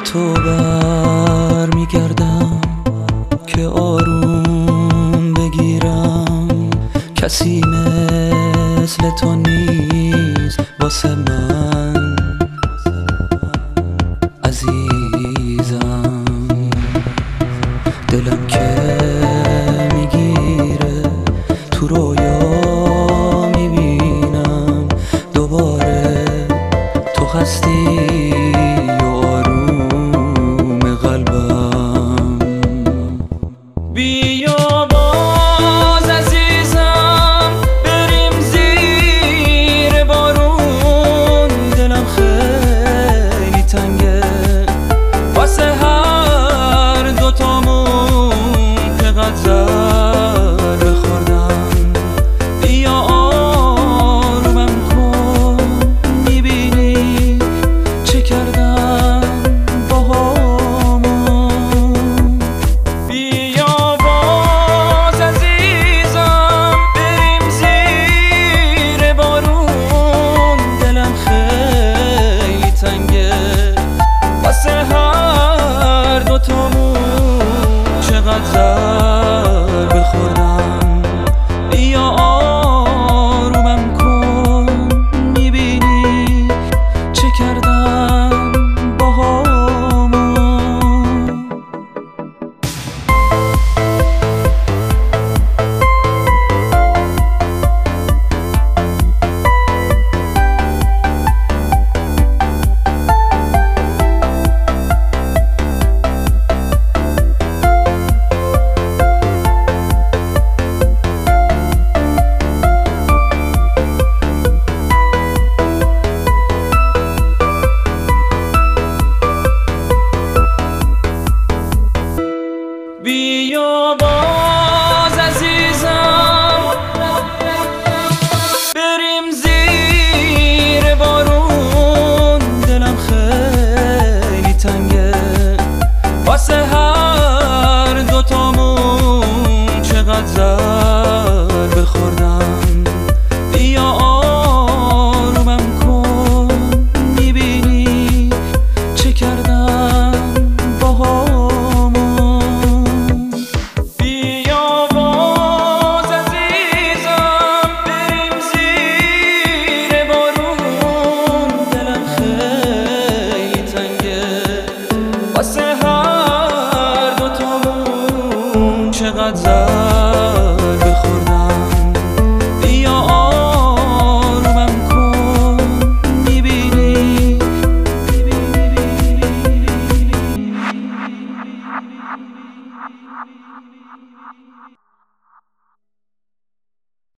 تو بر میگردم که آروم بگیرم. کسی مثل تو نیست واسه من عزیزم. دلم که میگیره تو رویا میبینم دوباره تو هستی و آروم قلبم. بیا باز عزیزم بریم زیر بارون. دلم خیلی تنگه واسه هر دوتامون که قد ضربه خوردم. بیا آرومم کن میبینی چه کردم باهامون. بیا باز عزیزم بریم زیر بارون. دلم خیلی تنگه واسه هر دوتامون چقدر ضربه خوردم. بیا آرومم کن میبینی چه کردم باهامون. بیا باز عزیزم بریم زیر بارون. دلم خیلی تنگه واسه هر دوتامون چقدر ضربه خوردم. بیا آرومم کن میبینی چه کردم باهامون. بیا باز عزیزم بریم زیر بارون. دلم خیلی تنگه واسه هر دوتامون چقدر ضربه خوردم. بیا آرومم کن میبینی